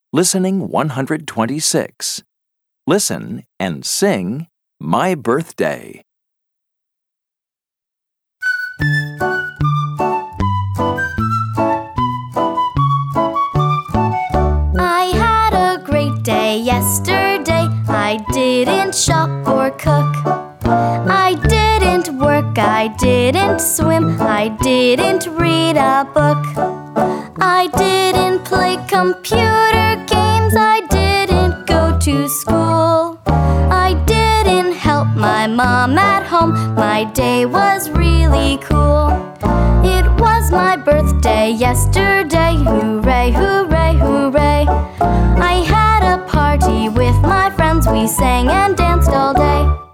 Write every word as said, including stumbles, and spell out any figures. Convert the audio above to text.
Listening one hundred twenty-six. Listen and sing My Birthday. I had a great day yesterday. I didn't shop or cook. I didn't work, I didn't swim, I didn't read a book. I didn't play computer games, I didn't go to school. I didn't help my mom at home, my day was really cool. It was my birthday yesterday, hooray, hooray, hooray. I had a party with my friends, we sang and danced all day.